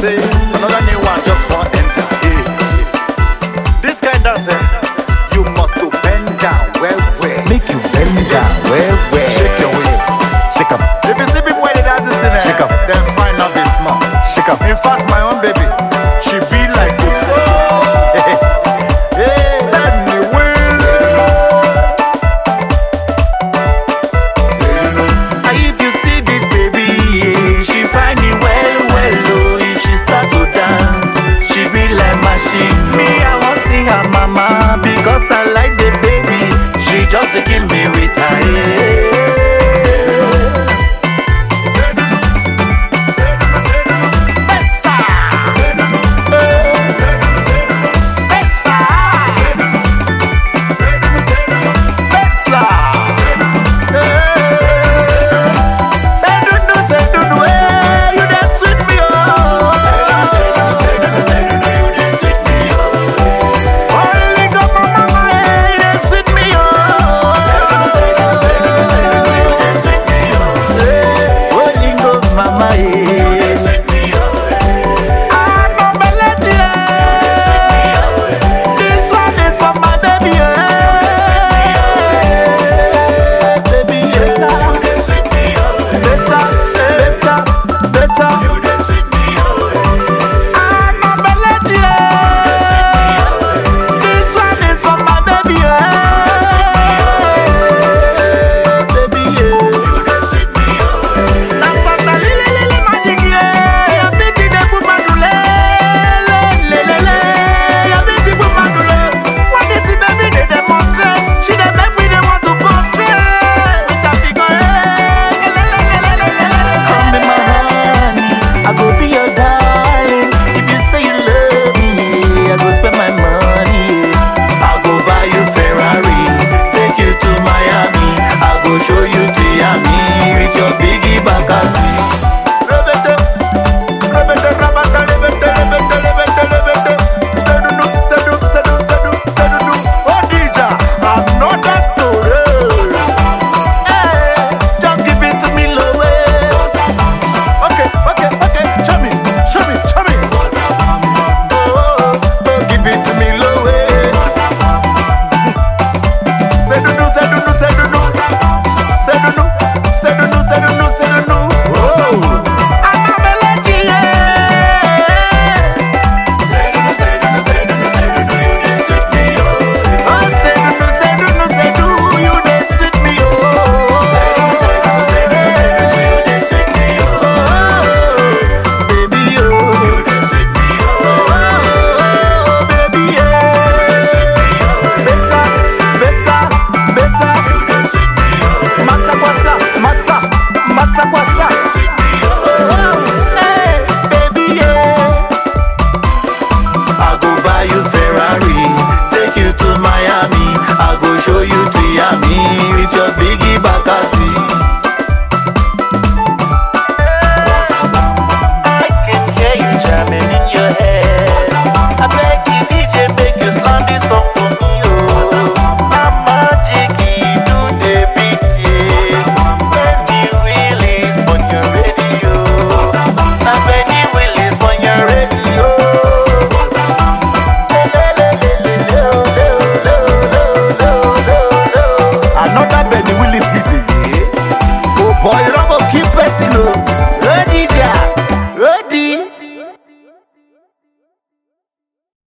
say another new one just want enter. Hey. This kind dance, you must to bend down well. Make you bend down well. Shake your waist. Shake 'em, If you see people when they dance in there, Shake 'em. then fine not be small. shake 'em. In fact, my own baby, she be like this. If you see this baby, she find me well. Oh, if she start to dance, she be like machine. Me, I want see her mama because I like the baby. She just taking me with her. Show you to Yami with your biggie bakasi. Another story. Hey, just give it to me low way. Okay. Show me. Oh, Give it to me low way. Say do. Show you to Yami with your biggie bakasi. I can hear you jamming in your head. I beg you DJ, make you slam this song for me, oh. Mama Jiggy, do the beat, yeah. Benny Willis on your radio. Benny Willis on your radio. Another Benny Willis hit again. Oh boy, you don't go keep pressing, oh. DJ,